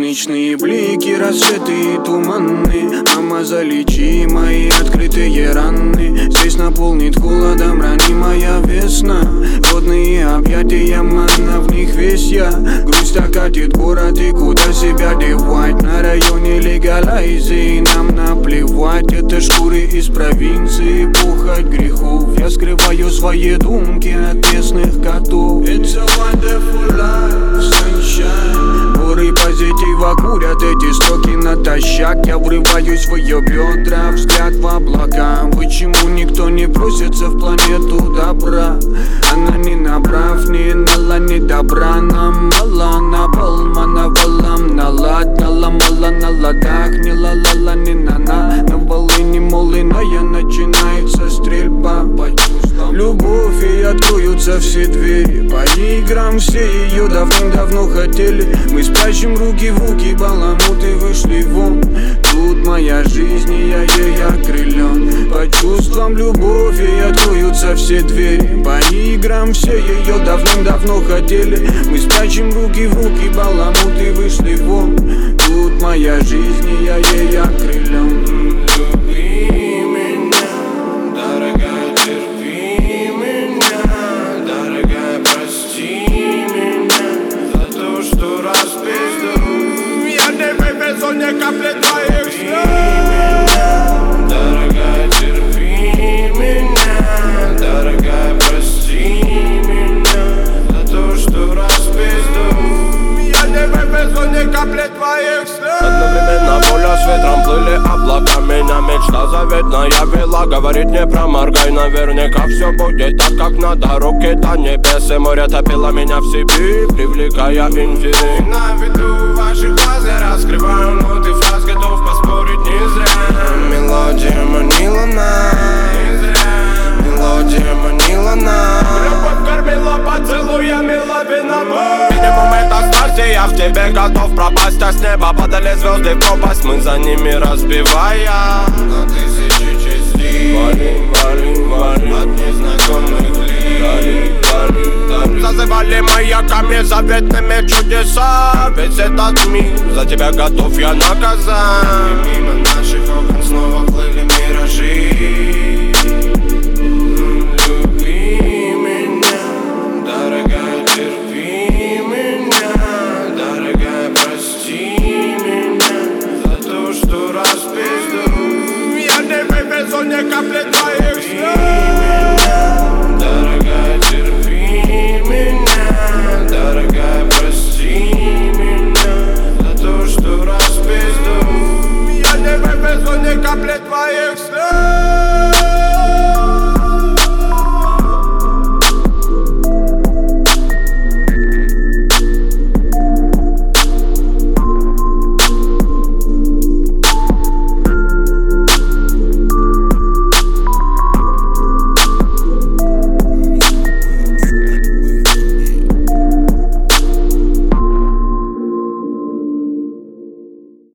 Солнечные блики, рассветы и туманы. Мама, залечи мои открытые раны. Здесь наполнит холодом ранимая весна. Водные объятия, манна, в них весь я. Грусть окатит город, и куда себя девать? На районе легалайзи, нам наплевать. Это шкуры из провинции, похоть грехов. Я скрываю свои думки от местных котов. It's a wonderful life, sunshine. Горы позитива курят эти строки натощак. Я врываюсь в ее бедра, взгляд в облака. Почему никто не просится в планету добра? Она не набрав, не нала, не добра. Нам мало, на балмана, валам, на лад, наламала на ладах. Не ла-ла-ла, не на-на, на волыне молыная начинается стрельба. Любовь, и откроются все двери. По играм все ее давным-давно хотели. Мы спрячем руки в руки, баламуты вышли вон. Тут моя жизнь, и я ей окрылен. По чувствам любовь, и откроются все двери. По играм все ее давным-давно хотели. Мы спрячем руки в руки, баламуты вышли вон. Тут моя жизнь, и я ей окрылен. Не капли твоих слез. Дорогая, терпи меня. Дорогая, прости меня за то, что распизду. Я не вывезу ни капли твоих слез. Одновременно поля с ветром плыли облака. Меня мечта заветная вела. Говорит, не проморгай, наверняка все будет так, как надо. Руки-то небес и море топило меня в себе, привлекая интерес. На виду ваших глаз я раскрываю ноты фраз, готов поспорить не зря. Мелодия манила нас, мелодия манила нас. Любовь кормила поцелуями, лавина боль. Минимум это старте, я в тебе готов пропасть. А с неба падали звезды в пропасть, мы за ними разбивая на тысячи частей. Валим, валим, валим от незнакомых лиц. Зазывали маяками заветными чудеса. Весь этот мир за тебя готов я наказать. И мимо наших окон снова плыли миражи. Люби меня, Дорогая, терпи меня. дорогая, прости меня за то, что распизду. Я не вывезу ни капли твоих слез. Дорогая, терпи меня. Дорогая, прости меня за то, что распизду. Я не вывезу ни капли твоих слез.